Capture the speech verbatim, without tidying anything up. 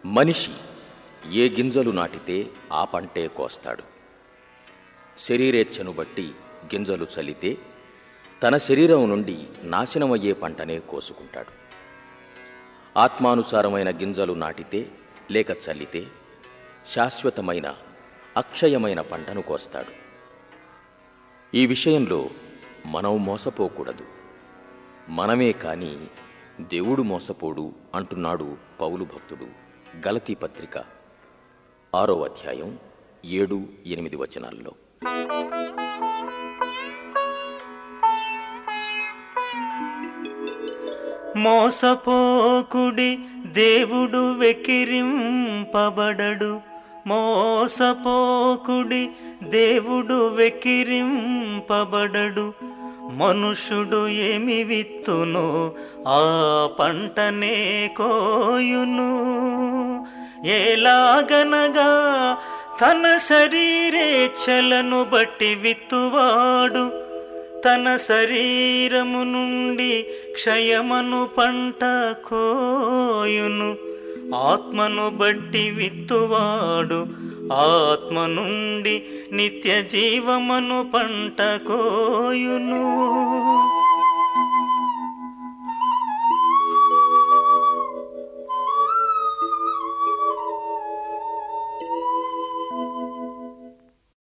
మనిషి ఏ గింజలు నాటితే ఆ పంటే కోస్తాడు. శరీరేచ్ఛను బట్టి గింజలు చల్లితే తన శరీరం నుండి నాశనమయ్యే పంటనే కోసుకుంటాడు. ఆత్మానుసారమైన గింజలు నాటితే లేక చల్లితే శాశ్వతమైన అక్షయమైన పంటను కోస్తాడు. ఈ విషయంలో మనం మోసపోకూడదు. మనమే కాని దేవుడు మోసపోడు అంటున్నాడు పౌలు భక్తుడు. గలతీ పత్రిక ఆరో అధ్యాయం ఏడు ఎనిమిది వచనాల్లో. మోసపోకుడి, దేవుడు వెకిరింపబడడు. మోసపోకుడి, దేవుడు వెకిరింపబడడు. మనుషుడు ఏమి విత్తునో ఆ పంటనే కోయును. ఎలాగనగా తన శరీరేచ్ఛలను బట్టి విత్తువాడు తన శరీరము నుండి క్షయమను పంట కోయును. ఆత్మను బట్టి విత్తువాడు ఆత్మ నుండి నిత్య జీవమను పంట కోయును.